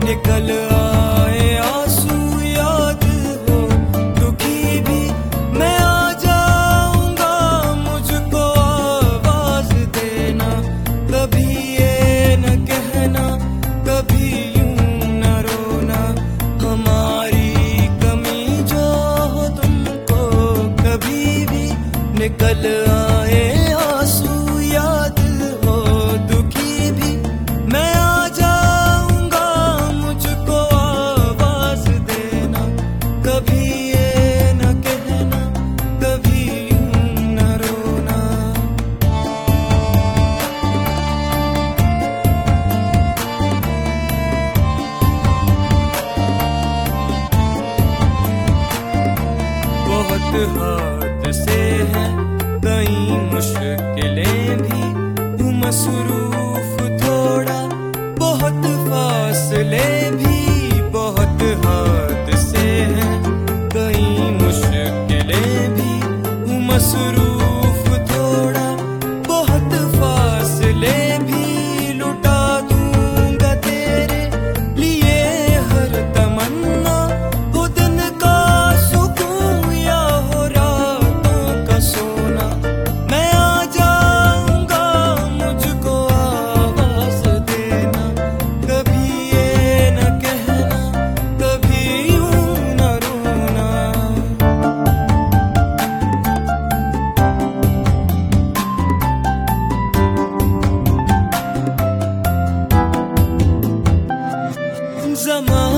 निकल आए आंसू याद हो दुखी भी मैं आ जाऊंगा, मुझको आवाज देना, कभी ये न कहना, कभी यूं न रोना, हमारी कमी जो हो तुमको कभी भी निकल आए आंसू याद हो दुखी भी मैं आ जाऊंगा, मुझको आवाज देना, कभी ये न कहना, कभी यूं न रोना। बहुत हाथ से है कई मुश्किलें भी, हूँ मसरूफ थोड़ा बहुत फासले भी, बहुत हाथ से है कई मुश्किलें भी, हूँ मसरूफ थोड़ा बहुत फासले भी, लुटा दूंगा तेरे लिए हर तमन्ना, हो दिन का सुकून या हो रातों का सोना, मैं आ जाऊंगा, मुझको आवाज देना, कभी ये न कहना, कभी यूं न रोना। ज़माने